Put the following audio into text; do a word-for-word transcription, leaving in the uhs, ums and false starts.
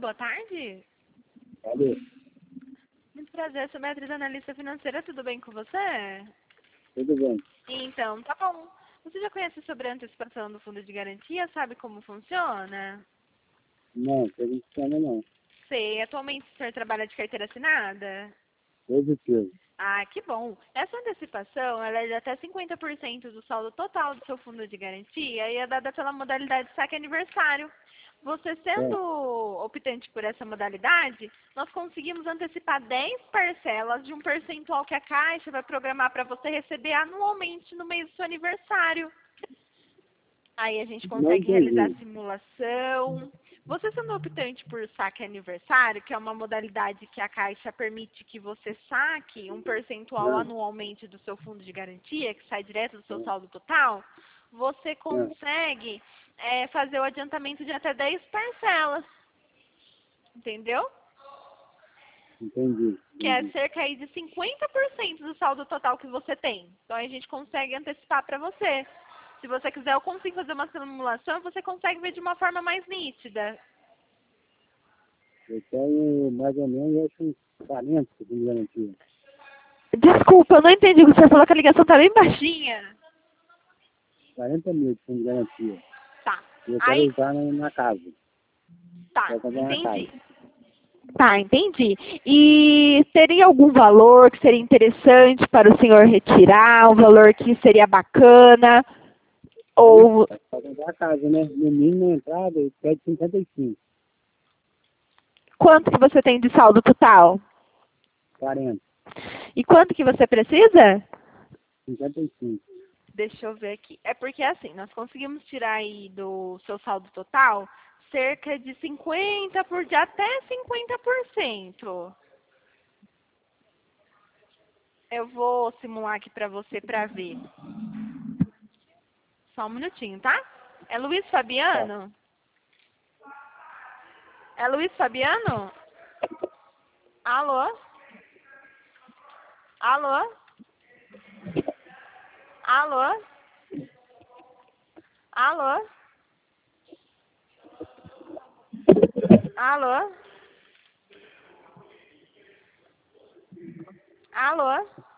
boa tarde. Alô, Muito prazer, sou Beatriz, analista financeira, tudo bem com você? tudo bem? Então, tá bom. Você já conhece sobre a antecipação do fundo de garantia? Sabe como funciona? Não, perguntando não. Sei, atualmente o senhor trabalha de carteira assinada? Positivo. Ah, que bom. Essa antecipação, ela é de até cinquenta por cento do saldo total do seu fundo de garantia e é dada pela modalidade saque aniversário. Você sendo optante por essa modalidade, nós conseguimos antecipar dez parcelas de um percentual que a Caixa vai programar para você receber anualmente no mês do seu aniversário. Aí a gente Não consegue entendi. realizar a simulação. Você sendo optante por saque aniversário, que é uma modalidade que a Caixa permite que você saque um percentual Ah, anualmente do seu fundo de garantia, que sai direto do seu ah, saldo total, você ah, consegue é, fazer o adiantamento de até dez parcelas. Entendeu? entendi, Que é entendi. cerca aí de cinquenta por cento do saldo total que você tem. Então a gente consegue antecipar para você. Se você quiser, eu consigo fazer uma simulação e você consegue ver de uma forma mais nítida. Eu tenho mais ou menos acho uns quarenta de garantia. Desculpa, eu não entendi o que você falou, que a ligação tá bem baixinha. quarenta mil de fundo de garantia. Tá. E eu quero Aí, usar na, na casa. tá, Quero comprar uma entendi. casa. Tá, entendi. E teria algum valor que seria interessante para o senhor retirar, um valor que seria bacana? Ou Para comprar a casa, né? No mínimo na entrada, eu pede cinquenta e cinco. quanto que você tem de saldo total? quarenta. E quanto que você precisa? cinquenta e cinco. Deixa eu ver aqui. É porque assim, nós conseguimos tirar aí do seu saldo total cerca de cinquenta por de até cinquenta por cento. Eu vou simular aqui para você para ver. Só um minutinho, tá? É Luiz Tá. Fabiano? É Luiz Fabiano? Alô? Alô? Alô? Alô? Alô? Alô?